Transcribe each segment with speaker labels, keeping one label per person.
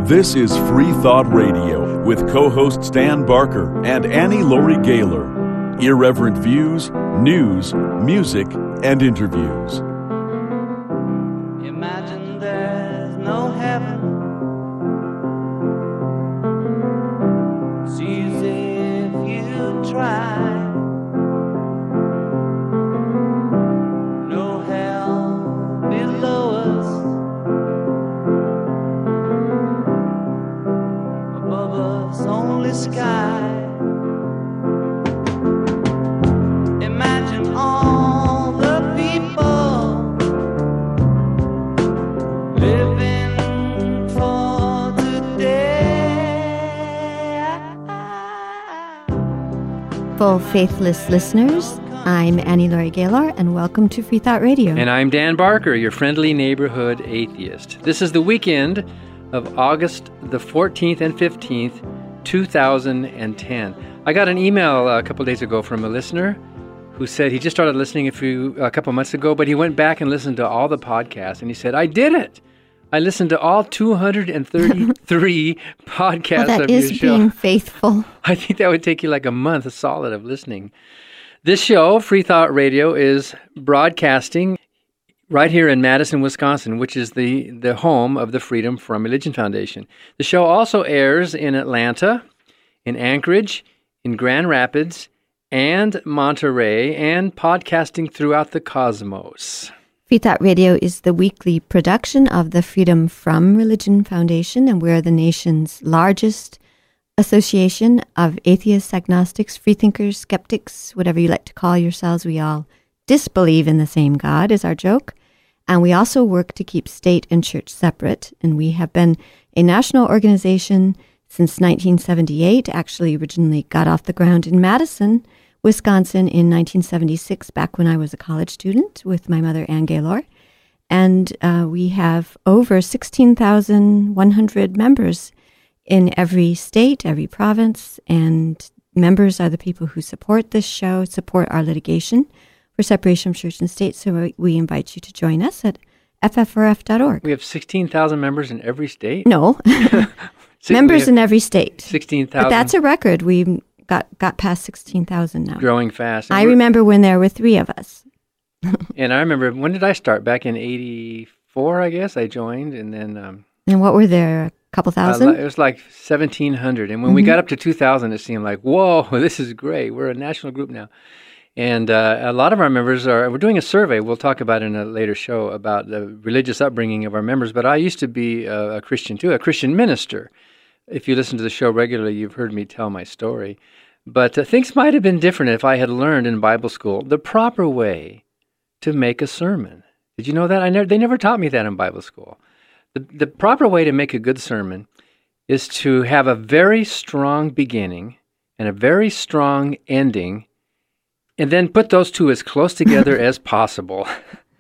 Speaker 1: This is Free Thought Radio with co-hosts Dan Barker and Annie Laurie Gaylor. Irreverent views, news, music, and interviews.
Speaker 2: Imagine there's no heaven. It's easy if you try. No hell below us. Above us only sky. Imagine all the people living for today.
Speaker 3: Full faithless listeners, I'm Annie Laurie Gaylor, and welcome to Free Thought Radio.
Speaker 4: And I'm Dan Barker, your friendly neighborhood atheist. This is the weekend of August the 14th and 15th, 2010. I got an email a couple days ago from a listener who said he just started listening a couple months ago, but he went back and listened to all the podcasts, and he said, I did it. I listened to all 233 podcasts
Speaker 3: well, that
Speaker 4: of your
Speaker 3: is
Speaker 4: show.
Speaker 3: Being faithful.
Speaker 4: I think that would take you like a month solid of listening. This show, Free Thought Radio, is broadcasting right here in Madison, Wisconsin, which is the home of the Freedom from Religion Foundation. The show also airs in Atlanta, in Anchorage, in Grand Rapids, and Monterey, and podcasting throughout the cosmos.
Speaker 3: Free Thought Radio is the weekly production of the Freedom from Religion Foundation, and we're the nation's largest association of atheists, agnostics, freethinkers, skeptics, whatever you like to call yourselves. We all disbelieve in the same God, is our joke. And we also work to keep state and church separate. And we have been a national organization since 1978, actually originally got off the ground in Madison, Wisconsin in 1976, back when I was a college student with my mother, Ann Gaylor. And we have over 16,100 members in every state, every province. And members are the people who support this show, support our litigation for separation of church and state. So we invite you to join us at ffrf.org.
Speaker 4: We have 16,000 members in every state?
Speaker 3: No. Members in every state.
Speaker 4: 16,000.
Speaker 3: But that's a record. We've got past 16,000 now.
Speaker 4: Growing fast.
Speaker 3: I remember when there were three of us.
Speaker 4: And I remember, when did I start? Back in 84, I guess, I joined. And then...
Speaker 3: and what were there, a couple thousand?
Speaker 4: It was like 1,700. And when we got up to 2,000, it seemed like, whoa, this is great. We're a national group now. And a lot of our members we're doing a survey, we'll talk about in a later show, about the religious upbringing of our members. But I used to be a Christian too, a Christian minister. If you listen to the show regularly, you've heard me tell my story. But things might have been different if I had learned in Bible school the proper way to make a sermon. Did you know that? They never taught me that in Bible school. The proper way to make a good sermon is to have a very strong beginning and a very strong ending, and then put those two as close together as possible.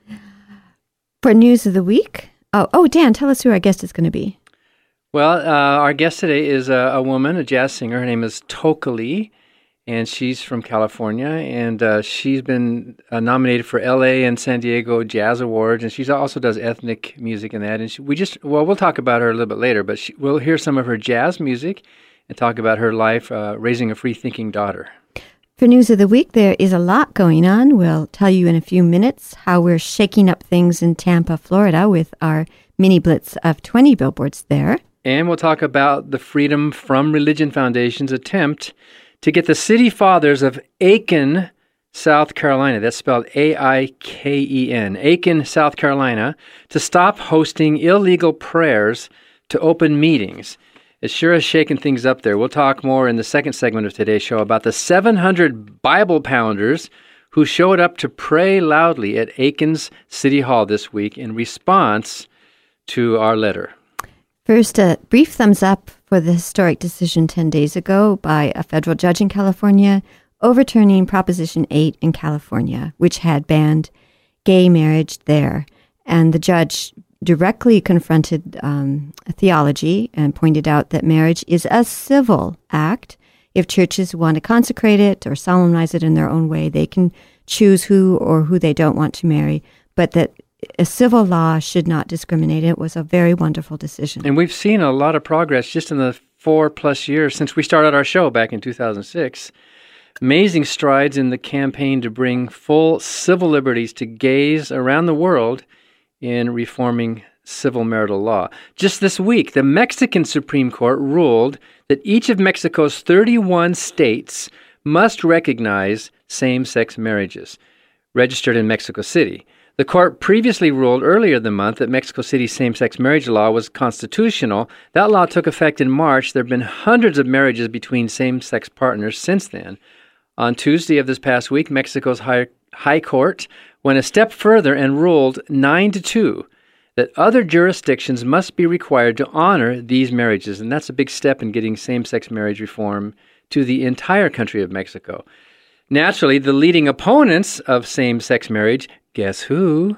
Speaker 3: For News of the Week? Oh, Dan, tell us who our guest is going to be.
Speaker 4: Well, our guest today is a woman, a jazz singer. Her name is Toka Lee, and she's from California. And she's been nominated for L.A. and San Diego Jazz Awards, and she also does ethnic music and that. And we'll talk about her a little bit later, but we'll hear some of her jazz music and talk about her life raising a free-thinking daughter.
Speaker 3: For News of the Week, there is a lot going on. We'll tell you in a few minutes how we're shaking up things in Tampa, Florida, with our mini blitz of 20 billboards there.
Speaker 4: And we'll talk about the Freedom from Religion Foundation's attempt to get the city fathers of Aiken, South Carolina, that's spelled A-I-K-E-N, Aiken, South Carolina, to stop hosting illegal prayers to open meetings. It sure has shaken things up there. We'll talk more in the second segment of today's show about the 700 Bible pounders who showed up to pray loudly at Aiken's City Hall this week in response to our letter.
Speaker 3: First, a brief thumbs up for the historic decision 10 days ago by a federal judge in California overturning Proposition 8 in California, which had banned gay marriage there. And the judge directly confronted theology and pointed out that marriage is a civil act. If churches want to consecrate it or solemnize it in their own way, they can choose who or who they don't want to marry, but that a civil law should not discriminate. It was a very wonderful decision.
Speaker 4: And we've seen a lot of progress just in the 4+ years since we started our show back in 2006. Amazing strides in the campaign to bring full civil liberties to gays around the world in reforming civil marital law. Just this week, the Mexican Supreme Court ruled that each of Mexico's 31 states must recognize same-sex marriages registered in Mexico City. The court previously ruled earlier the month that Mexico City's same-sex marriage law was constitutional. That law took effect in March. There have been hundreds of marriages between same-sex partners since then. On Tuesday of this past week, Mexico's High Court went a step further and ruled 9-2 that other jurisdictions must be required to honor these marriages. And that's a big step in getting same-sex marriage reform to the entire country of Mexico. Naturally, the leading opponents of same-sex marriage, guess who,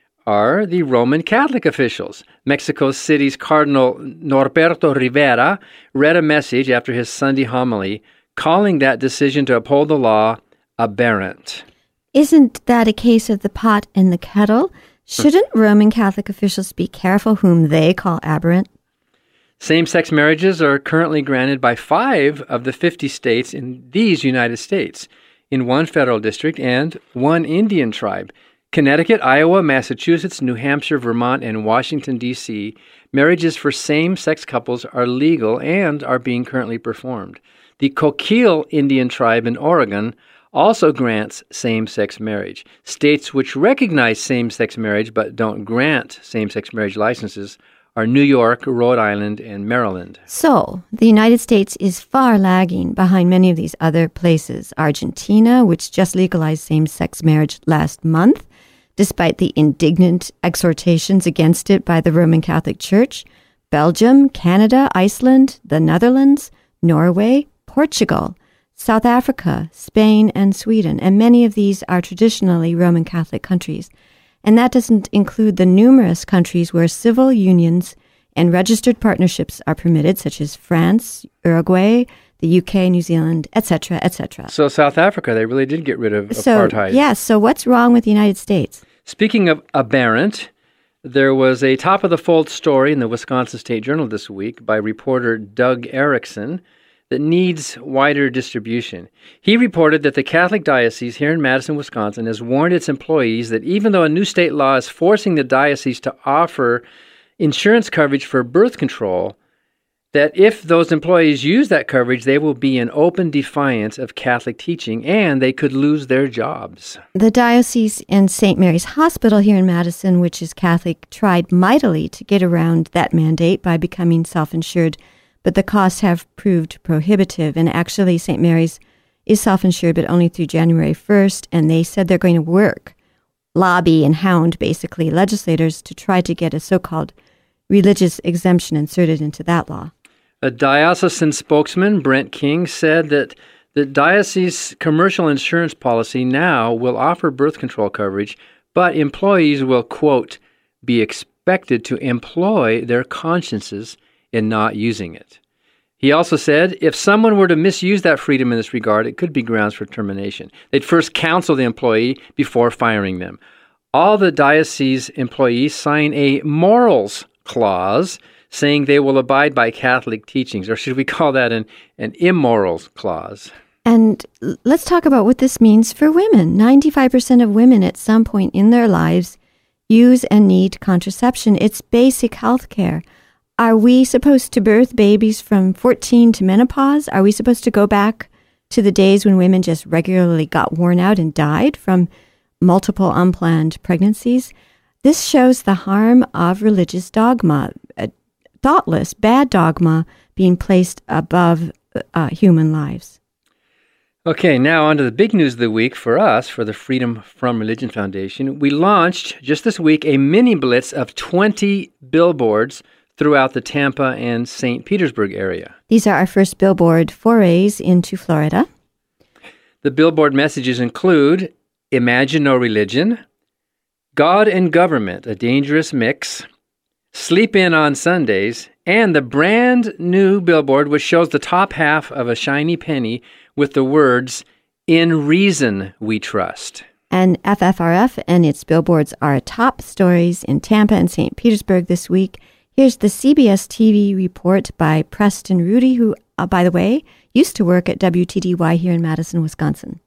Speaker 4: are the Roman Catholic officials. Mexico City's Cardinal Norberto Rivera read a message after his Sunday homily calling that decision to uphold the law aberrant.
Speaker 3: Isn't that a case of the pot and the kettle? Shouldn't Roman Catholic officials be careful whom they call aberrant?
Speaker 4: Same-sex marriages are currently granted by 5 of the 50 states in these United States, in 1 federal district and 1 Indian tribe. Connecticut, Iowa, Massachusetts, New Hampshire, Vermont, and Washington, D.C., marriages for same-sex couples are legal and are being currently performed. The Coquille Indian tribe in Oregon also grants same-sex marriage. States which recognize same-sex marriage but don't grant same-sex marriage licenses are New York, Rhode Island, and Maryland.
Speaker 3: So, the United States is far lagging behind many of these other places. Argentina, which just legalized same-sex marriage last month, despite the indignant exhortations against it by the Roman Catholic Church. Belgium, Canada, Iceland, the Netherlands, Norway, Portugal, South Africa, Spain, and Sweden, and many of these are traditionally Roman Catholic countries. And that doesn't include the numerous countries where civil unions and registered partnerships are permitted, such as France, Uruguay, the UK, New Zealand, etc., etc.
Speaker 4: So South Africa, they really did get rid of apartheid.
Speaker 3: Yes, so what's wrong with the United States?
Speaker 4: Speaking of aberrant, there was a top-of-the-fold story in the Wisconsin State Journal this week by reporter Doug Erickson that needs wider distribution. He reported that the Catholic Diocese here in Madison, Wisconsin, has warned its employees that even though a new state law is forcing the diocese to offer insurance coverage for birth control, that if those employees use that coverage, they will be in open defiance of Catholic teaching and they could lose their jobs.
Speaker 3: The diocese and St. Mary's Hospital here in Madison, which is Catholic, tried mightily to get around that mandate by becoming self-insured, but the costs have proved prohibitive. And actually, St. Mary's is self-insured, but only through January 1st, and they said they're going to lobby and hound, basically, legislators to try to get a so-called religious exemption inserted into that law.
Speaker 4: A diocesan spokesman, Brent King, said that the diocese commercial insurance policy now will offer birth control coverage, but employees will, quote, be expected to employ their consciences in not using it. He also said if someone were to misuse that freedom in this regard, it could be grounds for termination. They'd first counsel the employee before firing them. All the diocese employees sign a morals clause saying they will abide by Catholic teachings, or should we call that an immorals clause?
Speaker 3: And let's talk about what this means for women. 95% of women at some point in their lives use and need contraception. It's basic health care. Are we supposed to birth babies from 14 to menopause? Are we supposed to go back to the days when women just regularly got worn out and died from multiple unplanned pregnancies? This shows the harm of religious dogma, thoughtless, bad dogma being placed above human lives.
Speaker 4: Okay, now on to the big news of the week for us, for the Freedom from Religion Foundation. We launched just this week a mini blitz of 20 billboards throughout the Tampa and St. Petersburg area.
Speaker 3: These are our first billboard forays into Florida.
Speaker 4: The billboard messages include Imagine No Religion, God and Government, a Dangerous Mix, Sleep In on Sundays, and the brand new billboard which shows the top half of a shiny penny with the words, In Reason We Trust.
Speaker 3: And FFRF and its billboards are top stories in Tampa and St. Petersburg this week. Here's the CBS TV report by Preston Rudy, who, by the way, used to work at WTDY here in Madison, Wisconsin.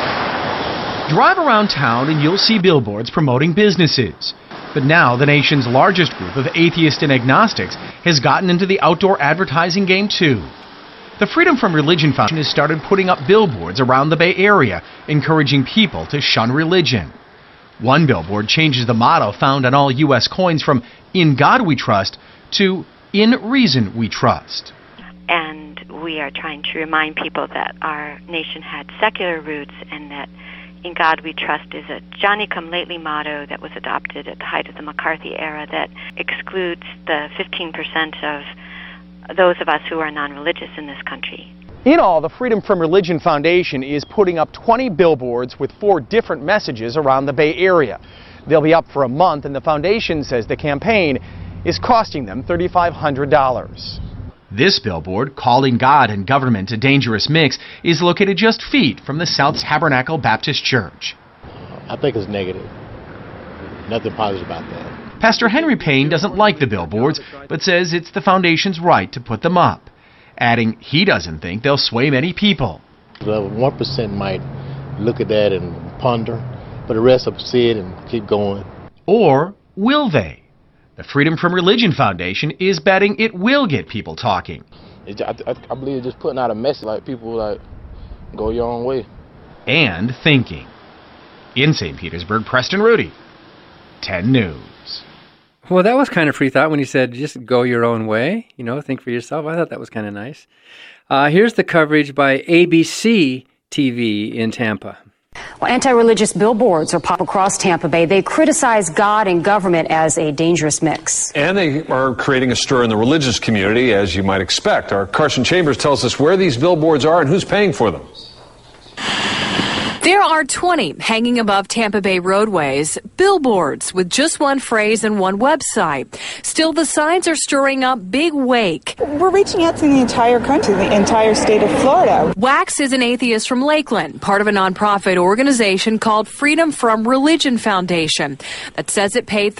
Speaker 5: Drive around town and you'll see billboards promoting businesses. But now the nation's largest group of atheists and agnostics has gotten into the outdoor advertising game too. The Freedom from Religion Foundation has started putting up billboards around the Bay Area, encouraging people to shun religion. One billboard changes the motto found on all U.S. coins from "In God We Trust" to "In Reason We Trust."
Speaker 6: And we are trying to remind people that our nation had secular roots and that "In God We Trust" is a Johnny-come-lately motto that was adopted at the height of the McCarthy era that excludes the 15% of those of us who are non-religious in this country.
Speaker 5: In all, the Freedom from Religion Foundation is putting up 20 billboards with 4 different messages around the Bay Area. They'll be up for a month, and the foundation says the campaign is costing them $3,500. This billboard, calling God and government a dangerous mix, is located just feet from the South Tabernacle Baptist Church.
Speaker 7: I think it's negative. Nothing positive about that.
Speaker 5: Pastor Henry Payne doesn't like the billboards, but says it's the foundation's right to put them up, adding he doesn't think they'll sway many people.
Speaker 7: The 1% might look at that and ponder, but the rest will see it and keep going.
Speaker 5: Or will they? The Freedom from Religion Foundation is betting it will get people talking.
Speaker 7: I believe it's just putting out a message, like people like, go your own way.
Speaker 5: And thinking. In St. Petersburg, Preston Rudy, 10 News.
Speaker 4: Well, that was kind of free thought when he said, just go your own way, think for yourself. I thought that was kind of nice. Here's the coverage by ABC TV in Tampa.
Speaker 8: Well, anti-religious billboards are pop across Tampa Bay. They criticize God and government as a dangerous mix.
Speaker 9: And they are creating a stir in the religious community, as you might expect. Our Carson Chambers tells us where these billboards are and who's paying for them.
Speaker 10: There are 20 hanging above Tampa Bay roadways, billboards with just one phrase and one website. Still, the signs are stirring up big wake.
Speaker 11: We're reaching out to the entire country, the entire state of Florida.
Speaker 10: Wax is an atheist from Lakeland, part of a nonprofit organization called Freedom from Religion Foundation that says it paid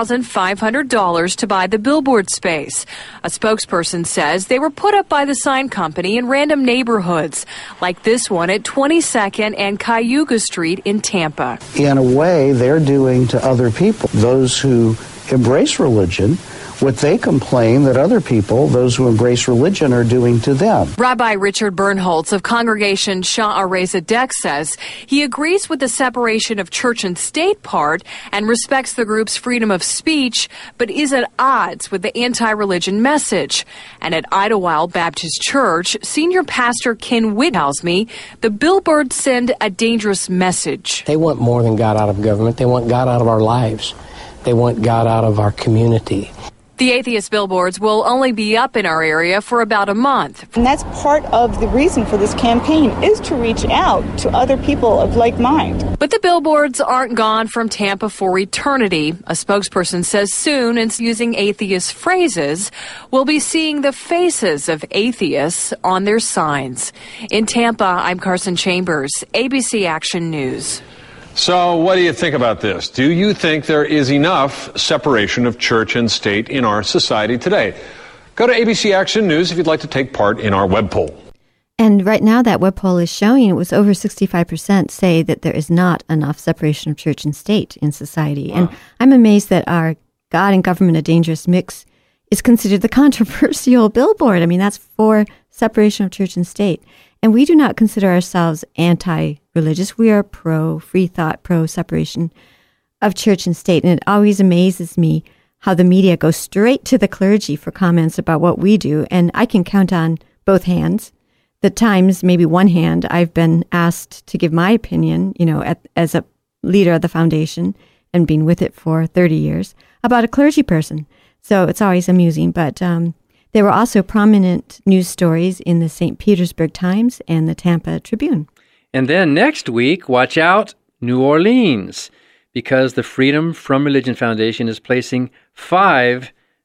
Speaker 10: $3,500 to buy the billboard space. A spokesperson says they were put up by the sign company in random neighborhoods, like this one at 22nd and Cayuga Street in Tampa.
Speaker 12: In a way, they're doing to other people, those who embrace religion, what they complain that other people, those who embrace religion, are doing to them.
Speaker 10: Rabbi Richard Bernholtz of Congregation Sha'arei Tzedek says he agrees with the separation of church and state part and respects the group's freedom of speech, but is at odds with the anti-religion message. And at Idlewild Baptist Church, senior pastor Ken Witt tells me the billboards send a dangerous message.
Speaker 13: They want more than God out of government. They want God out of our lives. They want God out of our community.
Speaker 10: The atheist billboards will only be up in our area for about a month.
Speaker 11: And that's part of the reason for this campaign, is to reach out to other people of like mind.
Speaker 10: But the billboards aren't gone from Tampa for eternity. A spokesperson says soon, and using atheist phrases, we'll be seeing the faces of atheists on their signs. In Tampa, I'm Carson Chambers, ABC Action News.
Speaker 9: So what do you think about this? Do you think there is enough separation of church and state in our society today? Go to ABC Action News if you'd like to take part in our web poll.
Speaker 3: And right now that web poll is showing it was over 65% say that there is not enough separation of church and state in society. Wow. And I'm amazed that our God and government, a dangerous mix, is considered the controversial billboard. I mean, that's for separation of church and state. And we do not consider ourselves anti-religious. We are pro-free thought, pro-separation of church and state. And it always amazes me how the media goes straight to the clergy for comments about what we do. And I can count on both hands the times, maybe one hand, I've been asked to give my opinion, as a leader of the foundation and been with it for 30 years, about a clergy person. So it's always amusing. But there were also prominent news stories in the St. Petersburg Times and the Tampa Tribune.
Speaker 4: And then next week, watch out, New Orleans, because the Freedom from Religion Foundation is placing 5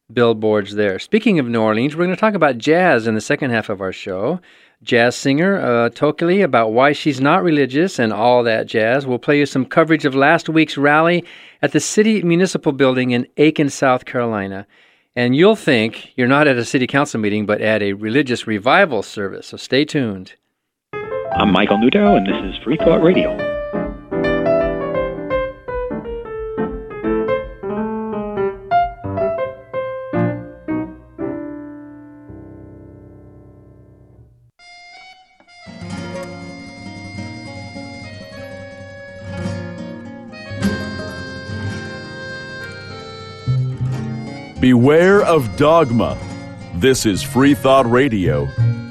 Speaker 4: billboards there. Speaking of New Orleans, we're going to talk about jazz in the second half of our show. Jazz singer Tokely, about why she's not religious and all that jazz. We'll play you some coverage of last week's rally at the City Municipal Building in Aiken, South Carolina. And you'll think you're not at a city council meeting, but at a religious revival service. So stay tuned.
Speaker 14: I'm Michael Newdow, and this is Free Thought Radio.
Speaker 1: Beware of dogma. This is Free Thought Radio.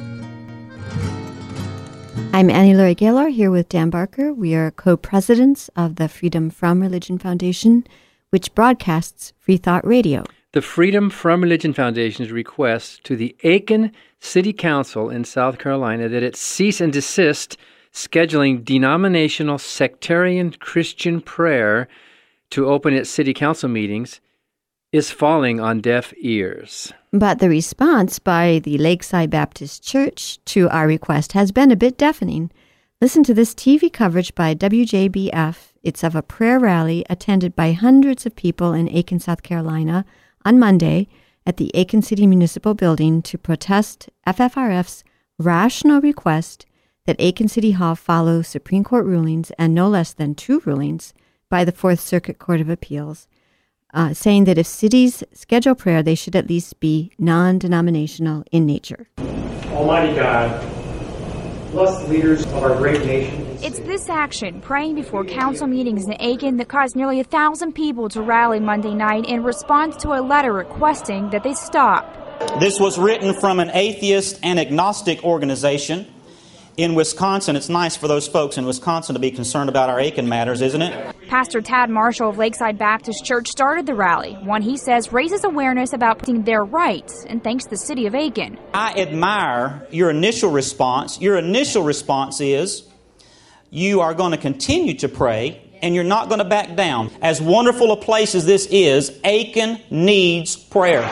Speaker 3: I'm Annie Laurie Gaylor here with Dan Barker. We are co-presidents of the Freedom From Religion Foundation, which broadcasts Free Thought Radio.
Speaker 4: The Freedom From Religion Foundation's request to the Aiken City Council in South Carolina that it cease and desist scheduling denominational sectarian Christian prayer to open its city council meetings is falling on deaf ears.
Speaker 3: But the response by the Lakeside Baptist Church to our request has been a bit deafening. Listen to this TV coverage by WJBF. It's of a prayer rally attended by hundreds of people in Aiken, South Carolina on Monday at the Aiken City Municipal Building to protest FFRF's rational request that Aiken City Hall follow Supreme Court rulings and no less than 2 rulings by the Fourth Circuit Court of Appeals, saying that if cities schedule prayer, they should at least be non-denominational in nature.
Speaker 15: Almighty God, bless the leaders of our great nation.
Speaker 16: It's this action, praying before council meetings in Aiken, that caused nearly 1,000 people to rally Monday night in response to a letter requesting that they stop.
Speaker 17: This was written from an atheist and agnostic organization in Wisconsin. It's nice for those folks in Wisconsin to be concerned about our Aiken matters, isn't it?
Speaker 16: Pastor Tad Marshall of Lakeside Baptist Church started the rally, one he says raises awareness about protecting their rights and thanks the city of Aiken.
Speaker 17: I admire your initial response. Your initial response is you are going to continue to pray and you're not going to back down. As wonderful a place as this is, Aiken needs prayer.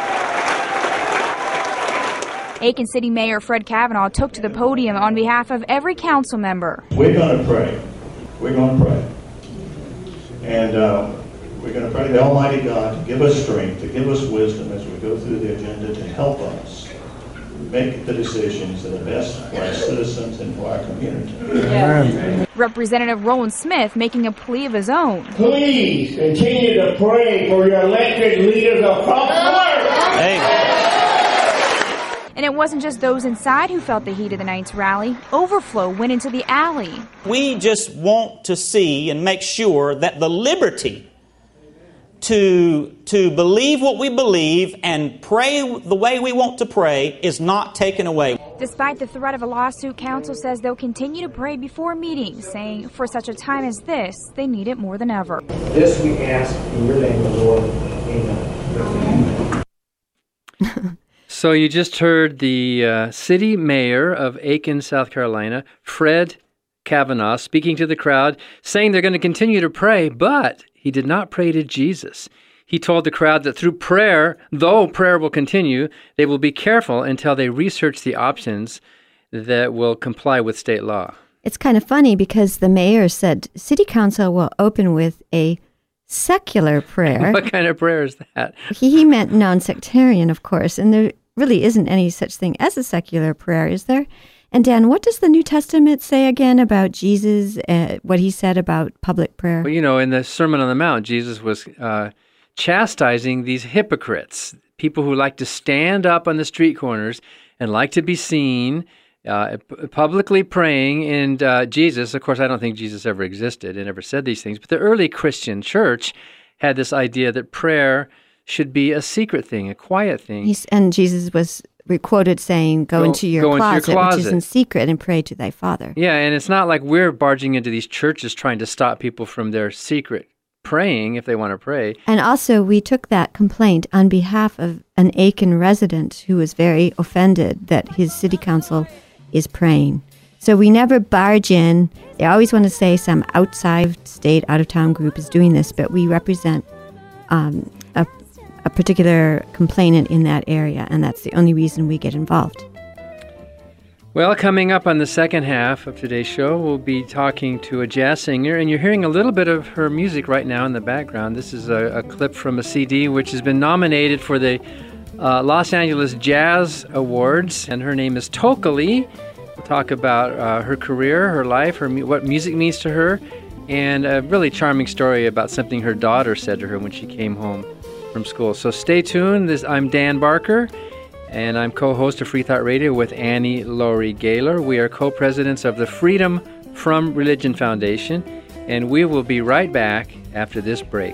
Speaker 16: Aiken City Mayor Fred Kavanaugh took to the podium on behalf of every council member.
Speaker 18: We're going to pray. We're going to pray. And we're going to pray the Almighty God to give us strength, to give us wisdom as we go through the agenda, to help us make the decisions that are best for our citizens and for our community.
Speaker 16: Yeah. Representative Roland Smith making a plea of his own.
Speaker 19: Please continue to pray for your elected leaders across the world.
Speaker 17: Hey.
Speaker 16: And it wasn't just those inside who felt the heat of the night's rally. Overflow went into the alley.
Speaker 17: We just want to see and make sure that the liberty to believe what we believe and pray the way we want to pray is not taken away.
Speaker 16: Despite the threat of a lawsuit, council says they'll continue to pray before meetings, saying for such a time as this, they need it more than ever.
Speaker 15: This we ask in your name, the Lord. Amen.
Speaker 4: So you just heard the city mayor of Aiken, South Carolina, Fred Kavanaugh, speaking to the crowd, saying they're going to continue to pray, but he did not pray to Jesus. He told the crowd that through prayer, though prayer will continue, they will be careful until they research the options that will comply with state law.
Speaker 3: It's kind of funny because the mayor said city council will open with a secular prayer.
Speaker 4: What kind of prayer is that?
Speaker 3: He meant non-sectarian, of course, and there really isn't any such thing as a secular prayer, is there? And Dan, what does the New Testament say again about Jesus, what he said about public prayer?
Speaker 4: Well, you know, in the Sermon on the Mount, Jesus was chastising these hypocrites, people who like to stand up on the street corners and like to be seen publicly praying. And Jesus, of course, I don't think Jesus ever existed and ever said these things, but the early Christian church had this idea that prayer should be a secret thing, a quiet thing.
Speaker 3: And Jesus was quoted saying, go into your closet, which is in secret, and pray to thy Father.
Speaker 4: Yeah, and it's not like we're barging into these churches trying to stop people from their secret praying if they want to pray.
Speaker 3: And also, we took that complaint on behalf of an Aiken resident who was very offended that his city council is praying. So we never barge in. They always want to say some outside state, out-of-town group is doing this, but we represent a a particular complainant in that area, and that's the only reason we get involved.
Speaker 4: Well, coming up on the second half of today's show, we'll be talking to a jazz singer, and you're hearing a little bit of her music right now in the background. This is a clip from a CD which has been nominated for the Los Angeles Jazz Awards, and her name is Tokely. We'll talk about her career, her life, what music means to her, and a really charming story about something her daughter said to her when she came home from school. So stay tuned. I'm Dan Barker, and I'm co-host of Free Thought Radio with Annie Laurie Gaylor. We are co-presidents of the Freedom from Religion Foundation, and we will be right back after this break.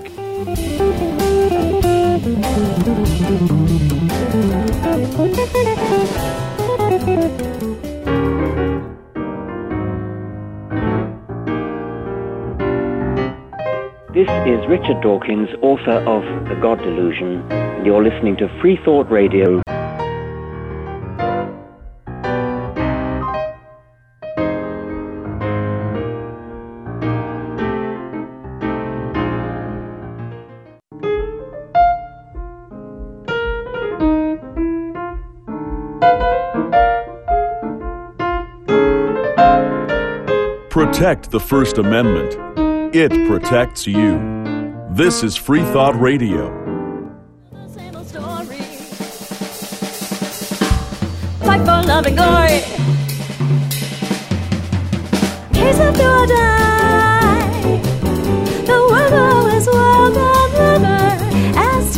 Speaker 14: This is Richard Dawkins, author of The God Delusion, and you're listening to Free Thought Radio.
Speaker 1: Protect the First Amendment. It protects you. This is Free Thought Radio.
Speaker 2: Fight for love and glory. Case of do or die. The world always welcome river as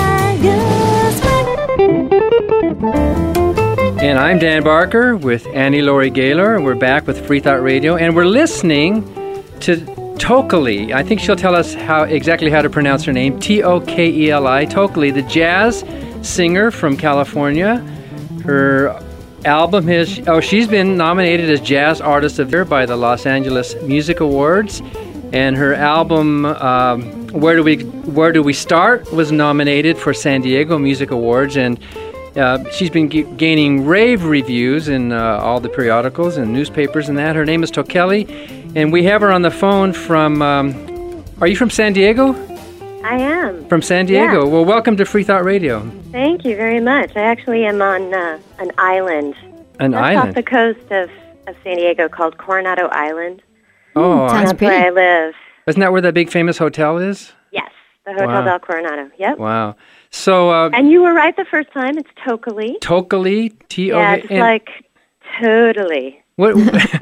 Speaker 2: tigers.
Speaker 4: And I'm Dan Barker with Annie Laurie Gaylor, and we're back with Free Thought Radio, and we're listening to Tokely. I think she'll tell us exactly how to pronounce her name. Tokeli. Tokely, the jazz singer from California. Her album she's been nominated as Jazz Artist of the Year by the Los Angeles Music Awards. And her album, Where Do We Start, was nominated for San Diego Music Awards. And she's been gaining rave reviews in all the periodicals and newspapers and that. Her name is Tokely. And we have her on the phone from, are you from San Diego?
Speaker 20: I am.
Speaker 4: From San Diego.
Speaker 20: Yeah.
Speaker 4: Well, welcome to Free Thought Radio.
Speaker 20: Thank you very much. I actually am on an island.
Speaker 4: An island?
Speaker 20: Off the coast of San Diego called Coronado Island.
Speaker 4: Oh,
Speaker 20: that's where I live.
Speaker 4: Isn't that where that big famous hotel is?
Speaker 20: Yes, the Hotel del Coronado. Yep.
Speaker 4: Wow. So.
Speaker 20: And you were right the first time. It's Tokely.
Speaker 4: Tokely?
Speaker 20: Yeah, it's like totally.
Speaker 4: What?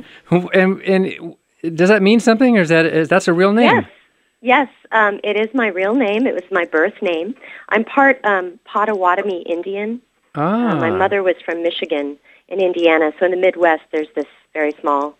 Speaker 4: and does that mean something, or that's a real name?
Speaker 20: Yes. It is my real name. It was my birth name. I'm part Potawatomi Indian. My mother was from Michigan and Indiana. So in the Midwest, there's this very small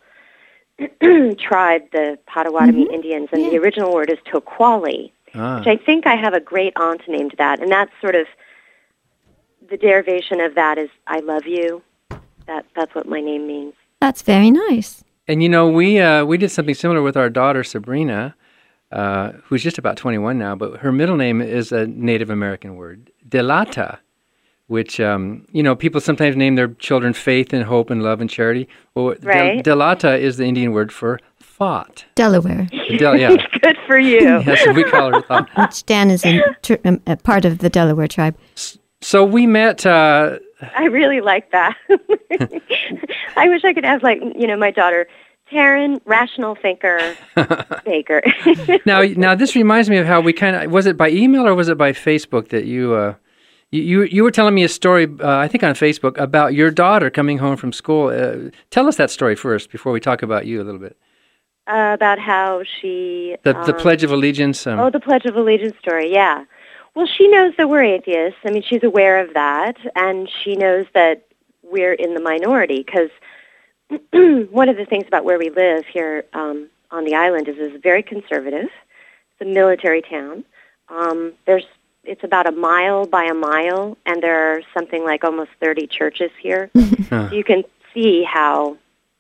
Speaker 20: tribe, the Potawatomi Indians, and the original word is Toquali, which I think I have a great aunt named that, and that's sort of the derivation of that is I love you. That's what my name means.
Speaker 3: That's very nice.
Speaker 4: And you know, we did something similar with our daughter Sabrina, who's just about 21 now, but her middle name is a Native American word, Delata, which people sometimes name their children Faith and Hope and Love and Charity. Well,
Speaker 20: right.
Speaker 4: Delata is the Indian word for thought.
Speaker 3: Delaware.
Speaker 4: Yeah.
Speaker 20: Good for you.
Speaker 4: Yes, we call her thought.
Speaker 3: Which Dan is a part of the Delaware tribe.
Speaker 4: So we met.
Speaker 20: I really like that. I wish I could have, my daughter, Taryn, rational thinker, Baker.
Speaker 4: Now this reminds me of how we was it by email or was it by Facebook that you were telling me a story, I think on Facebook, about your daughter coming home from school. Tell us that story first before we talk about you a little bit.
Speaker 20: About how she...
Speaker 4: The Pledge of Allegiance.
Speaker 20: the Pledge of Allegiance story, yeah. Well, she knows that we're atheists. I mean, she's aware of that, and she knows that we're in the minority, because one of the things about where we live here on the island is it's very conservative. It's a military town. It's about a mile by a mile, and there are something like almost 30 churches here. So you can see how,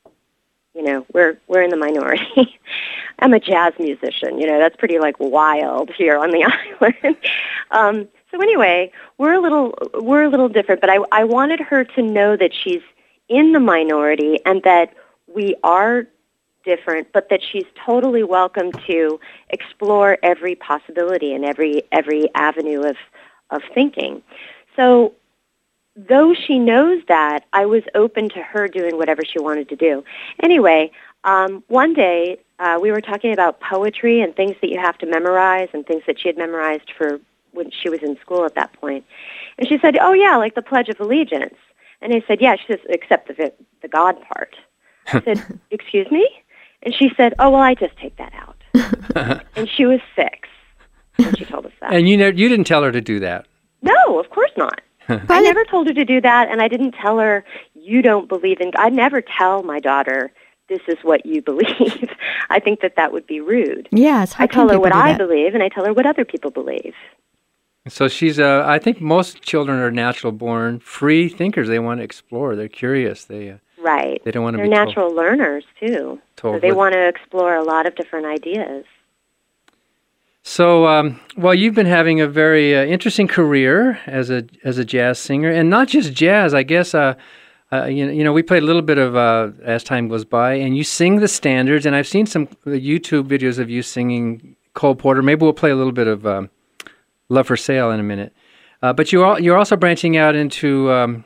Speaker 20: we're in the minority. I'm a jazz musician. That's pretty wild here on the island. So anyway, we're a little different, but I wanted her to know that she's in the minority and that we are different, but that she's totally welcome to explore every possibility and every avenue of thinking. So though she knows that, I was open to her doing whatever she wanted to do. Anyway, one day we were talking about poetry and things that you have to memorize and things that she had memorized for when she was in school at that point. And she said, oh, yeah, like the Pledge of Allegiance. And I said, yeah, she says, except the God part. I said, excuse me? And she said, oh, well, I just take that out. And she was 6 when she told us that.
Speaker 4: And you didn't tell her to do that?
Speaker 20: No, of course not. I never told her to do that, and I didn't tell her, you don't believe in God. I never tell my daughter, this is what you believe. I think that would be rude.
Speaker 3: Yes,
Speaker 20: I tell her what I believe, and I tell her what other people believe.
Speaker 4: So she's, I think most children are natural-born free thinkers. They want to explore. They're curious.
Speaker 20: Right.
Speaker 4: They don't want to
Speaker 20: be natural learners, too. So they want to explore a lot of different ideas.
Speaker 4: So, well, you've been having a very interesting career as a jazz singer, and not just jazz. I guess we played a little bit of As Time Goes By, and you sing the standards. And I've seen some YouTube videos of you singing Cole Porter. Maybe we'll play a little bit of Love for Sale in a minute. But you're also branching out into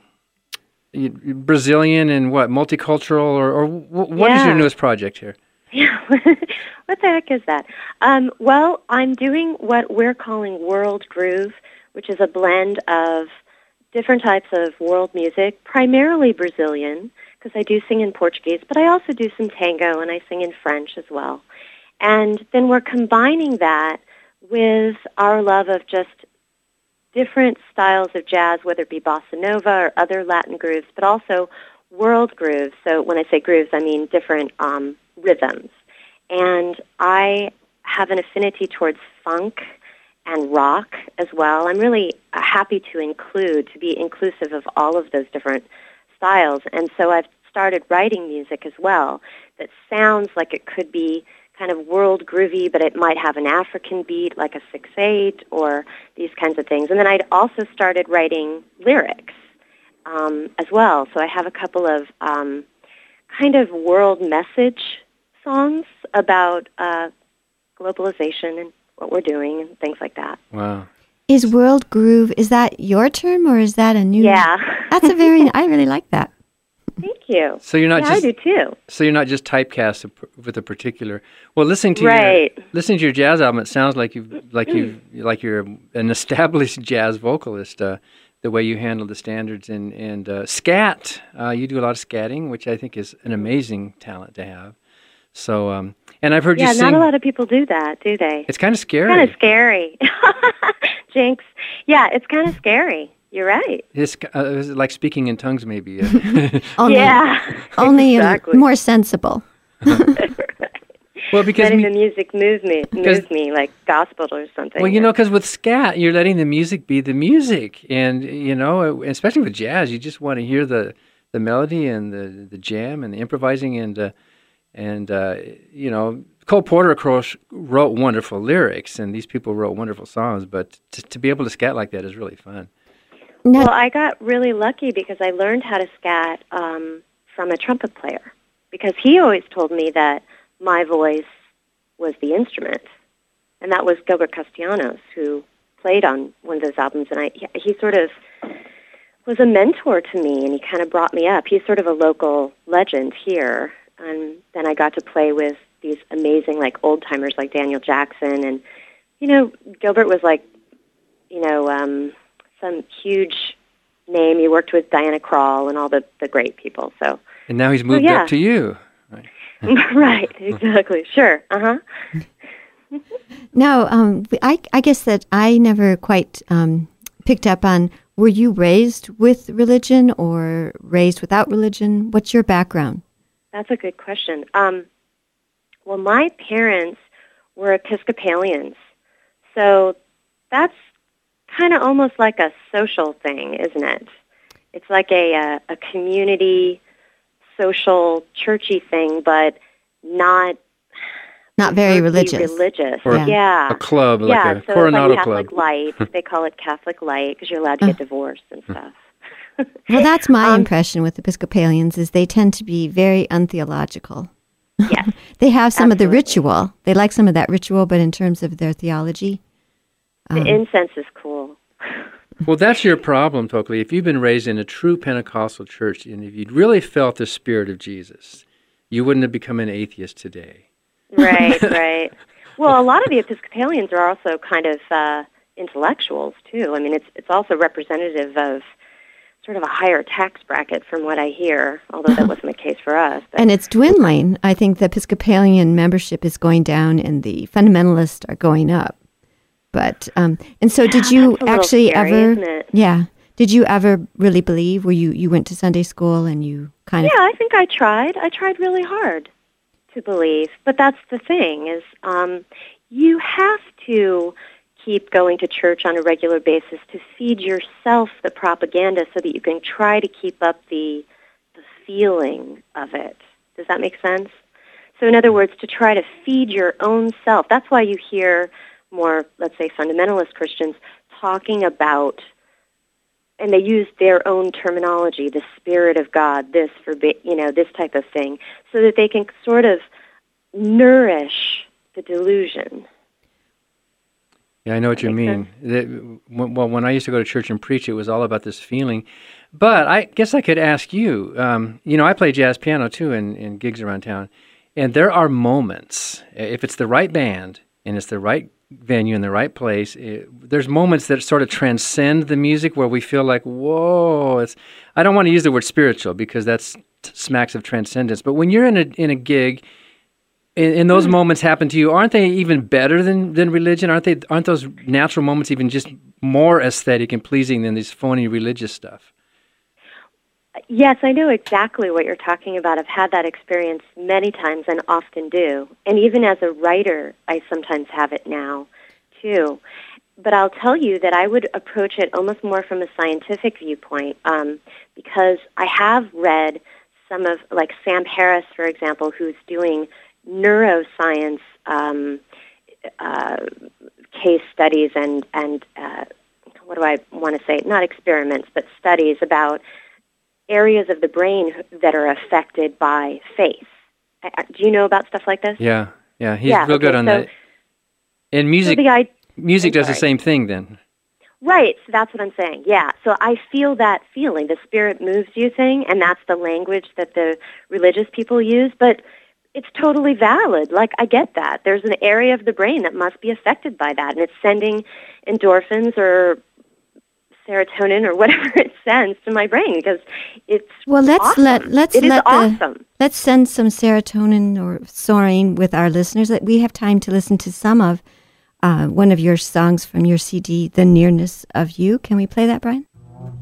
Speaker 4: Brazilian and multicultural, or what is your newest project here?
Speaker 20: Yeah. What the heck is that? Well, I'm doing what we're calling world groove, which is a blend of different types of world music, primarily Brazilian, because I do sing in Portuguese, but I also do some tango, and I sing in French as well. And then we're combining that with our love of just different styles of jazz, whether it be bossa nova or other Latin grooves, but also world grooves. So when I say grooves, I mean different rhythms. And I have an affinity towards funk and rock as well. I'm really happy to be inclusive of all of those different styles. And so I've started writing music as well that sounds like it could be kind of world groovy, but it might have an African beat like a 6/8 or these kinds of things. And then I'd also started writing lyrics as well. So I have a couple of kind of world message songs about globalization and what we're doing and things like that.
Speaker 4: Wow.
Speaker 3: Is world groove, is that your term or is that a new?
Speaker 20: Yeah.
Speaker 3: That's I really like that.
Speaker 20: Thank you.
Speaker 4: So you're not
Speaker 20: I do too.
Speaker 4: So you're not just typecast with a particular. Well, listening to your jazz album, it sounds like you're an established jazz vocalist. The way you handle the standards and scat, you do a lot of scatting, which I think is an amazing talent to have. So, and I've heard you sing.
Speaker 20: Yeah, not a lot of people do that, do they?
Speaker 4: It's kind of scary.
Speaker 20: Kind of scary. Jinx. Yeah, it's kind of scary. You're right.
Speaker 4: It's like speaking in tongues, maybe.
Speaker 3: Only
Speaker 20: exactly.
Speaker 3: More sensible.
Speaker 4: Well, because
Speaker 20: letting the music move me like gospel or something.
Speaker 4: Well, because with scat, you're letting the music be the music, and especially with jazz, you just want to hear the melody and the jam and the improvising and Cole Porter, of course, wrote wonderful lyrics, and these people wrote wonderful songs. But to be able to scat like that is really fun.
Speaker 20: Well, I got really lucky because I learned how to scat from a trumpet player, because he always told me that my voice was the instrument, and that was Gilbert Castellanos, who played on one of those albums, and he sort of was a mentor to me, and he kind of brought me up. He's sort of a local legend here, and then I got to play with these amazing, like, old-timers like Daniel Jackson, and, Gilbert was like, some huge name. He worked with Diana Krall and all the great people, so.
Speaker 4: And now he's moved up to you.
Speaker 20: Right, exactly. Sure. Uh-huh.
Speaker 3: Now, I guess that I never quite picked up on, were you raised with religion or raised without religion? What's your background?
Speaker 20: That's a good question. Well, my parents were Episcopalians, so that's kind of almost like a social thing, isn't it? It's like a community social, churchy thing, but not
Speaker 3: very religious.
Speaker 4: Or a club, like a Coronado
Speaker 20: Club.
Speaker 4: Club.
Speaker 20: Catholic Light. They call it Catholic Light because you're allowed to get divorced and stuff.
Speaker 3: Well, that's my impression with Episcopalians, is they tend to be very untheological.
Speaker 20: Yes.
Speaker 3: They have some of the ritual. They like some of that ritual, but in terms of their theology.
Speaker 20: The incense is cool.
Speaker 4: Well, that's your problem, Tokely. If you've been raised in a true Pentecostal church, and if you'd really felt the Spirit of Jesus, you wouldn't have become an atheist today.
Speaker 20: Right, right. Well, a lot of the Episcopalians are also kind of intellectuals, too. I mean, it's also representative of sort of a higher tax bracket from what I hear, although that wasn't the case for us. But.
Speaker 3: And it's dwindling. I think the Episcopalian membership is going down and the fundamentalists are going up. But, and so did you actually
Speaker 20: scary,
Speaker 3: ever,
Speaker 20: isn't it?
Speaker 3: Yeah, did you ever really believe, where you went to Sunday school and you kind of...
Speaker 20: Yeah, I think I tried. I tried really hard to believe. But that's the thing, is you have to keep going to church on a regular basis to feed yourself the propaganda so that you can try to keep up the feeling of it. Does that make sense? So in other words, to try to feed your own self. That's why you hear more, let's say, fundamentalist Christians talking about, and they use their own terminology, the Spirit of God, this type of thing, so that they can sort of nourish the delusion.
Speaker 4: Yeah, I know what you mean. Well, when I used to go to church and preach, it was all about this feeling. But I guess I could ask you, I play jazz piano too in gigs around town, and there are moments, if it's the right band and it's the right venue in the right place, there's moments that sort of transcend the music where we feel like, whoa, I don't want to use the word spiritual because that's smacks of transcendence. But when you're in a gig, and those moments happen to you, aren't they even better than religion? Aren't those natural moments even just more aesthetic and pleasing than this phony religious stuff?
Speaker 20: Yes, I know exactly what you're talking about. I've had that experience many times and often do. And even as a writer, I sometimes have it now, too. But I'll tell you that I would approach it almost more from a scientific viewpoint, because I have read some of, like Sam Harris, for example, who's doing neuroscience case studies and what do I want to say? Not experiments, but studies about areas of the brain that are affected by faith. Do you know about stuff like this?
Speaker 4: Yeah. He's real good on that. And music does the same thing then.
Speaker 20: Right, so that's what I'm saying, yeah. So I feel that feeling, the Spirit moves you thing, and that's the language that the religious people use, but it's totally valid. Like, I get that. There's an area of the brain that must be affected by that, and it's sending endorphins or serotonin or whatever it sends to my brain because it's awesome.
Speaker 3: Let's send some serotonin or soaring with our listeners. We have time to listen to some of one of your songs from your CD, The Nearness of You. Can we play that, Brian?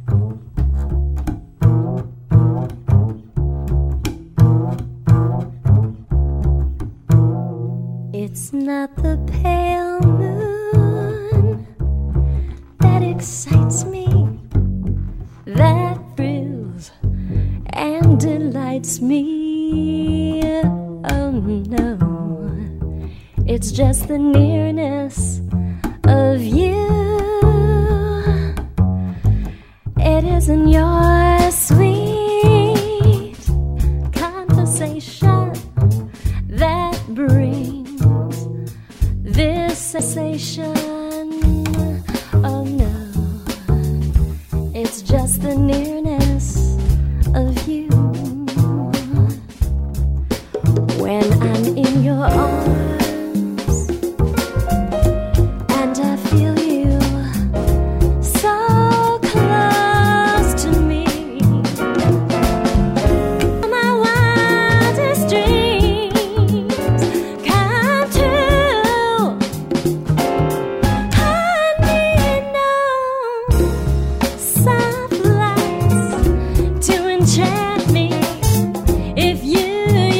Speaker 2: It's not the pale moon that excites me, that thrills and delights me. Oh no, it's just the nearness of you. It isn't your sweet conversation that brings this sensation. Oh no, it's just the nearness of you. When I'm in your arms and I feel you so close to me, my wildest dreams come true. I need no soft lights to enchant me. If you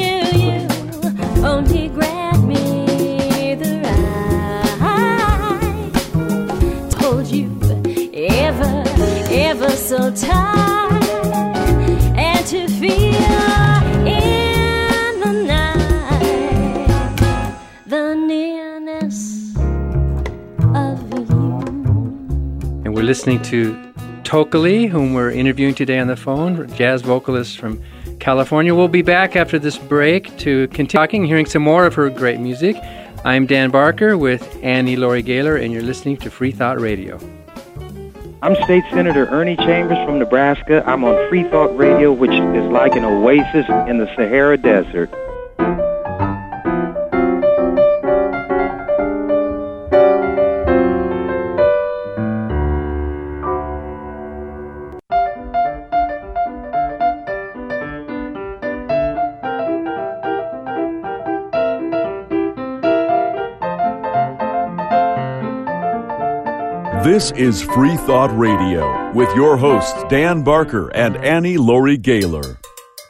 Speaker 2: only grant me the right to hold you ever so tight and to feel in the night the nearness of you.
Speaker 4: And we're listening to Tokely, whom we're interviewing today on the phone, jazz vocalist from California. We'll be back after this break to continue talking, hearing some more of her great music. I'm Dan Barker with Annie Laurie Gaylor, and you're listening to Free Thought Radio.
Speaker 21: I'm State Senator Ernie Chambers from Nebraska. I'm on Free Thought Radio, which is like an oasis in the Sahara Desert.
Speaker 1: This is Free Thought Radio with your hosts Dan Barker and Annie Laurie Gaylor.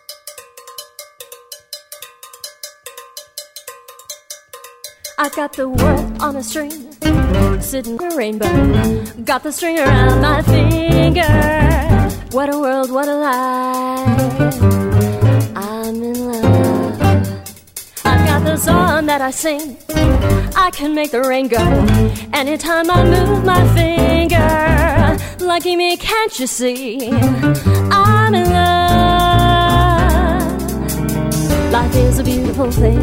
Speaker 2: I got the world on a string, sitting in a rainbow. Got the string around my finger. What a world, what a life. I'm in love. I've got the song that I sing. I can make the rain go anytime I move my finger. Lucky me, can't you see? I'm in love. Life is a beautiful thing,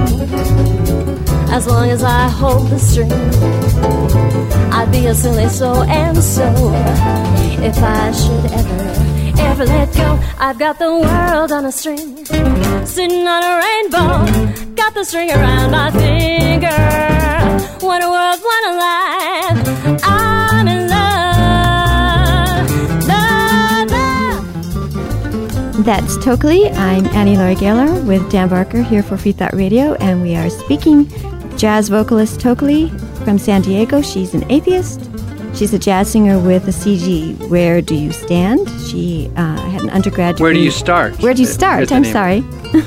Speaker 2: as long as I hold the string. I'd be a silly soul and so if I should ever let go. I've got the world on a string, sitting on a rainbow. Got the string around my finger. What a world, what a life. I'm in love, love, love.
Speaker 3: That's Tokely. I'm Annie Laurie Gaylor with Dan Barker here for Free Thought Radio, and we are speaking jazz vocalist Tokely from San Diego. She's an atheist. She's a jazz singer with a CG, Where Do You Stand? She had an undergraduate degree.
Speaker 4: Where do you start?
Speaker 3: Where do you start? I'm sorry.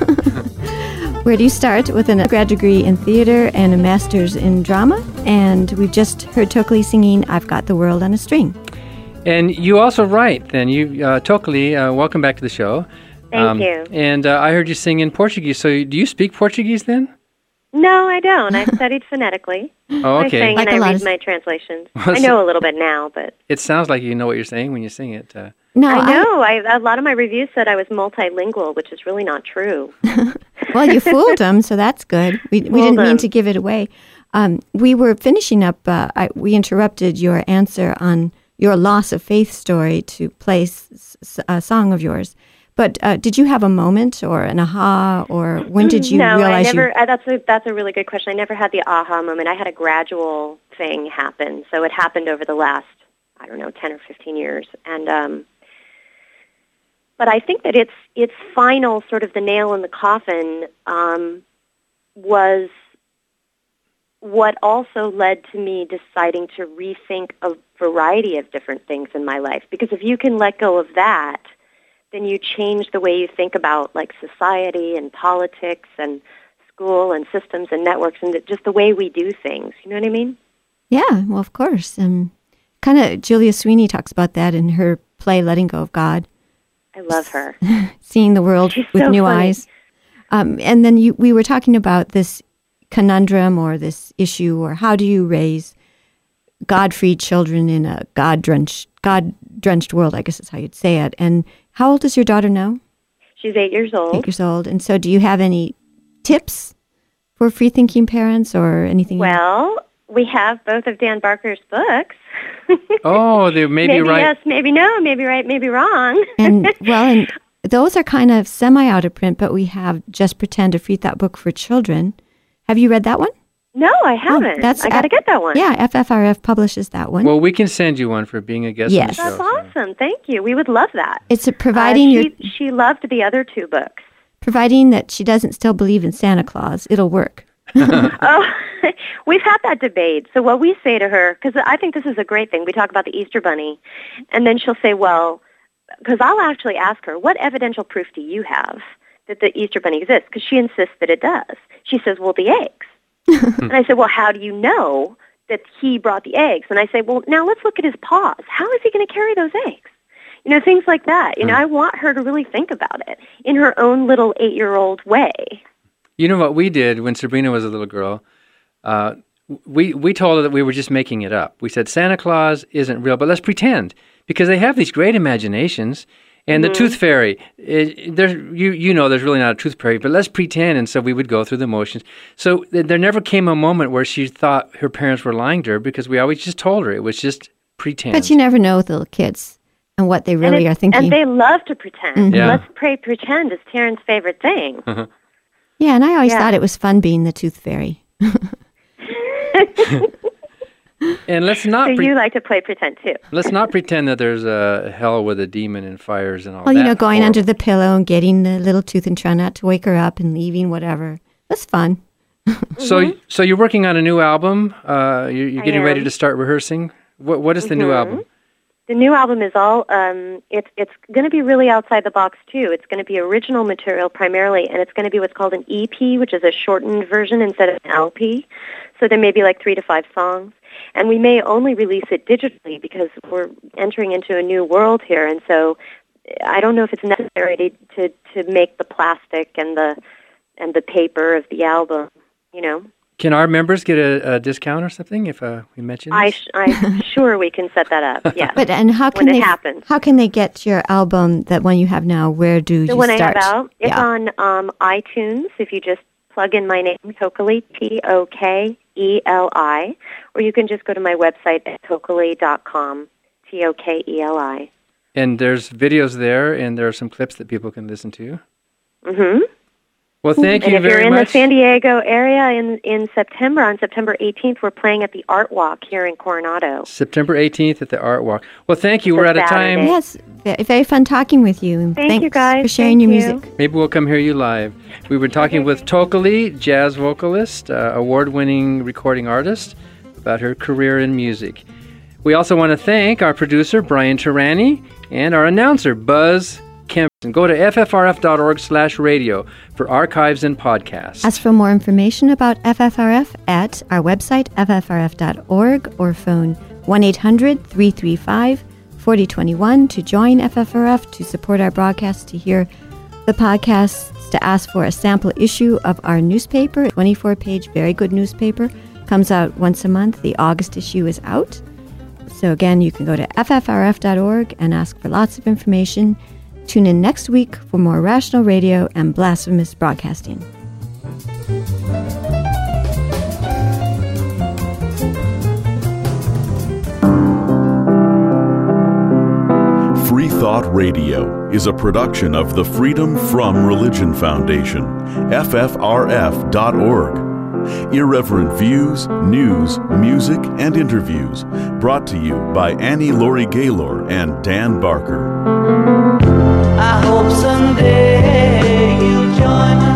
Speaker 3: Where do you start? With an undergrad degree in theater and a master's in drama. And we've just heard Tokely singing I've Got the World on a String.
Speaker 4: And you also write, then. Tokely, welcome back to the show.
Speaker 20: Thank you.
Speaker 4: And I heard you sing in Portuguese. So do you speak Portuguese then?
Speaker 20: No, I don't. I studied phonetically.
Speaker 4: Oh, okay.
Speaker 20: I sing and I read my translations. I know a little bit now, but...
Speaker 4: It sounds like you know what you're saying when you sing it.
Speaker 3: No,
Speaker 20: I know. A lot of my reviews said I was multilingual, which is really not true.
Speaker 3: Well, you fooled them, so that's good. We didn't mean to give it away. We were finishing up. We interrupted your answer on your loss of faith story to play a song of yours. But did you have a moment or an aha, or when did you realize
Speaker 20: that's a really good question. I never had the aha moment. I had a gradual thing happen. So it happened over the last, 10 or 15 years. And but I think that its final sort of the nail in the coffin was what also led to me deciding to rethink a variety of different things in my life. Because if you can let go of that, then you change the way you think about like society and politics and school and systems and networks and just the way we do things. You know what I mean?
Speaker 3: Yeah, well, of course. Kind of Julia Sweeney talks about that in her play Letting Go of God.
Speaker 20: I love her.
Speaker 3: Seeing the world
Speaker 20: She's
Speaker 3: with
Speaker 20: so
Speaker 3: new
Speaker 20: funny.
Speaker 3: eyes. And then we were talking about this conundrum or this issue, or how do you raise God-freed children in a God-drenched world, I guess is how you'd say it. And how old is your daughter now?
Speaker 20: She's 8 years old.
Speaker 3: 8 years old. And so do you have any tips for free-thinking parents or anything?
Speaker 20: Well, we have both of Dan Barker's books.
Speaker 4: Oh, they may be right.
Speaker 20: Yes, maybe no, maybe right, maybe wrong.
Speaker 3: And those are kind of semi-out of print, but we have Just Pretend, a Free Thought book for children. Have you read that one?
Speaker 20: No, I haven't. I got to get that one.
Speaker 3: Yeah, FFRF publishes that one.
Speaker 4: Well, we can send you one for being a guest on the show.
Speaker 20: That's awesome. Thank you. We would love that.
Speaker 3: It's providing
Speaker 20: she loved the other two books.
Speaker 3: Providing that she doesn't still believe in Santa Claus, it'll work.
Speaker 20: Oh, we've had that debate. So what we say to her, because I think this is a great thing, we talk about the Easter Bunny, and then she'll say, well, because I'll actually ask her, what evidential proof do you have that the Easter Bunny exists? Because she insists that it does. She says, well, the eggs. And I said, well, how do you know that he brought the eggs? And I say, well, now let's look at his paws. How is he going to carry those eggs? Things like that. I want her to really think about it in her own little 8-year-old way.
Speaker 4: You know what we did when Sabrina was a little girl? We told her that we were just making it up. We said Santa Claus isn't real, but let's pretend, because they have these great imaginations. And the Tooth Fairy, there's really not a Tooth Fairy, but let's pretend. And so we would go through the motions. So there never came a moment where she thought her parents were lying to her, because we always just told her it was just Pretend.
Speaker 3: But you never know with little kids and what they really are thinking.
Speaker 20: And they love to pretend.
Speaker 3: Mhm. Yeah.
Speaker 20: Let's pray pretend is Taryn's favorite thing.
Speaker 3: Yeah, and I always thought it was fun being the tooth fairy.
Speaker 4: And let's not.
Speaker 20: So you like to play pretend too.
Speaker 4: Let's not pretend that there's a hell with a demon and fires and all
Speaker 3: Well,
Speaker 4: that.
Speaker 3: you know, going under the pillow and getting the little tooth and trying not to wake her up and leaving, whatever. That's fun.
Speaker 4: So you're working on a new album. You're getting
Speaker 20: am.
Speaker 4: ready to start rehearsing. What is the new album?
Speaker 20: The new album is all, it's going to be really outside the box, too. It's going to be original material primarily, and it's going to be what's called an EP, which is a shortened version instead of an LP. So there may be like 3 to 5 songs. And we may only release it digitally because we're entering into a new world here. And so I don't know if it's necessary to make the plastic and the paper of the album, you know.
Speaker 4: Can our members get a discount or something if we mention this?
Speaker 20: I'm sure we can set that up. Yeah.
Speaker 3: But and how can
Speaker 20: when
Speaker 3: they
Speaker 20: it happens.
Speaker 3: How can they get your album, that one you have now? Where do you
Speaker 20: The one
Speaker 3: start?
Speaker 20: I have out, it's on iTunes. If you just plug in my name, Tokeli, Tokeli, or you can just go to my website at tokeli.com, Tokeli.
Speaker 4: And there's videos there, and there are some clips that people can listen to.
Speaker 20: Mm-hmm.
Speaker 4: Well, thank you very much.
Speaker 20: And if you're in the San Diego area in September, on September 18th, we're playing at the Art Walk here in Coronado.
Speaker 4: September 18th at the Art Walk. Well, thank you. We're out of time.
Speaker 3: Yes, very fun talking with you. And
Speaker 20: Thank you, guys.
Speaker 3: for sharing your music.
Speaker 4: Maybe we'll come hear you live. We were talking with Tokeli, jazz vocalist, award-winning recording artist, about her career in music. We also want to thank our producer, Brian Turani, and our announcer, Buzz Kemp. And go to ffrf.org/radio for archives and podcasts.
Speaker 3: Ask for more information about FFRF at our website, ffrf.org, or phone 1-800-335-4021 to join FFRF, to support our broadcast, to hear the podcasts, to ask for a sample issue of our newspaper, a 24-page, very good newspaper. Comes out once a month. The August issue is out. So again, you can go to ffrf.org and ask for lots of information. Tune in next week for more Rational Radio and Blasphemous Broadcasting.
Speaker 1: Free Thought Radio is a production of the Freedom From Religion Foundation, ffrf.org. Irreverent views, news, music, and interviews brought to you by Annie Laurie Gaylor and Dan Barker.
Speaker 6: I hope someday you'll join us.